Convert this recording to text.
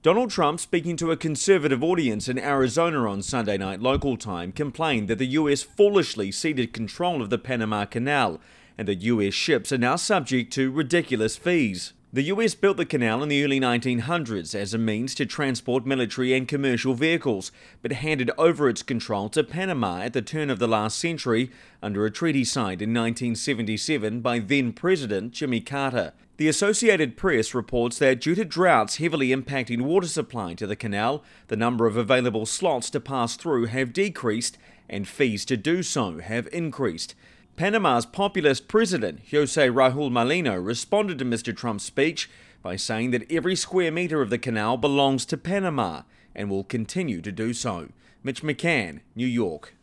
Donald Trump, speaking to a conservative audience in Arizona on Sunday night local time, complained that the US foolishly ceded control of the Panama Canal and that US ships are now subject to ridiculous fees. The US built the canal in the early 1900s as a means to transport military and commercial vehicles, but handed over its control to Panama at the turn of the last century under a treaty signed in 1977 by then-President Jimmy Carter. The Associated Press reports that due to droughts heavily impacting water supply to the canal, the number of available slots to pass through have decreased and fees to do so have increased. Panama's populist president, Jose Raul Mulino, responded to Mr. Trump's speech by saying that every square metre of the canal belongs to Panama and will continue to do so. Mitch McCann, New York.